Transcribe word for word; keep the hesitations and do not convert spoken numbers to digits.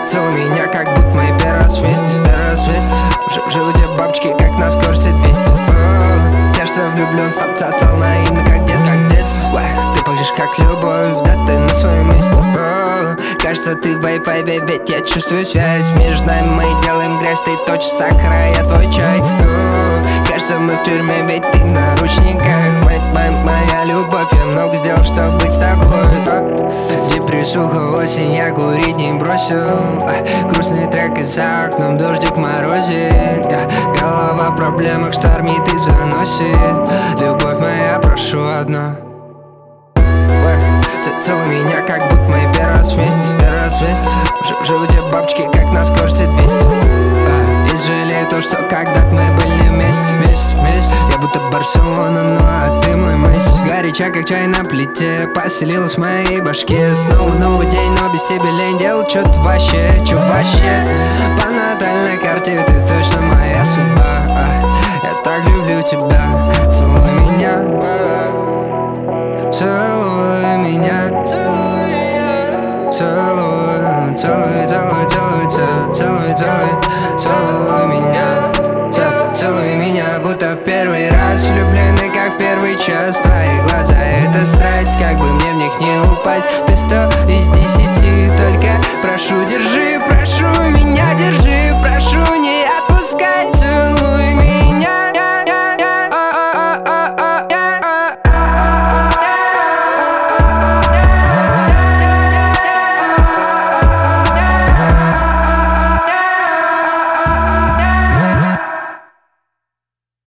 Целуй меня, как будто мы первый раз вместе, первый раз вместе. В животе бабочки, как на скорости двести. О, кажется, влюблен, стопца стал наивно, как детство, как детство. Ты пахнешь как любовь, да ты на своем месте. О, кажется, ты в Wi-Fi, ведь я чувствую связь между нами, мы делаем грязь, ты точно сахара, я твой чай. О, кажется, мы в тюрьме, ведь ты в наручниках. Моя, моя, моя любовь, я много сделал, чтобы быть с тобой. Депрессуха, осень, я курить не бросил. Грустный трек и за окном дождик морозит. Голова в проблемах штормит и заносит. Любовь моя, прошу одно. Целуй меня, как будто мы первый раз вместе, первый раз вместе. В животе бабочки, как на скорости двести. И жалею то, что когда-то мы были не вместе, вместе, вместе. Я будто Барселона, ну а ты мой Месси. Горяча, как чай на плите, поселилась в моей башке. Снова новый день, но без тебя лень делать что-то вообще, чё вообще. По натальной карте ты точно моя судьба. Я так люблю тебя, целуй меня, целуй меня, целуй, целуй, целуй, целуй, целуй, целуй, целуй меня, целуй меня, будто в первый раз. Влюблены, как в первый час. Твои глаза — это страсть, как бы мне в них не упасть. Ты сто из десяти, только прошу, держи, прошу меня, держи.